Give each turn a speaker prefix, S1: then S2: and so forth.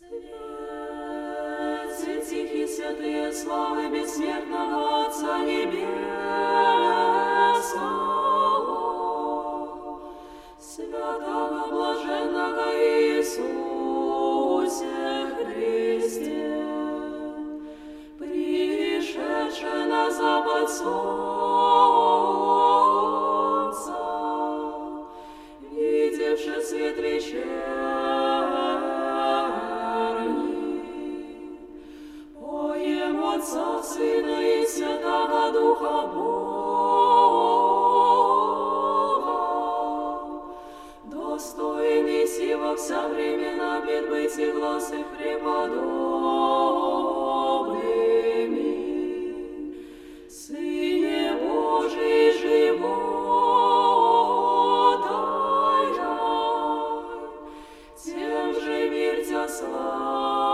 S1: Свет тихий, святые славы бессмертного Отца Небесного, святого блаженного Иисусе Христе, пришедший на запад солнца, видевший свет вечерний, поем Отца, Сына и Святого Духа Бога, достойный сего вся времена пред быть и глаз их преподобными, Сыне Божий живота, тем же мир Тя славит.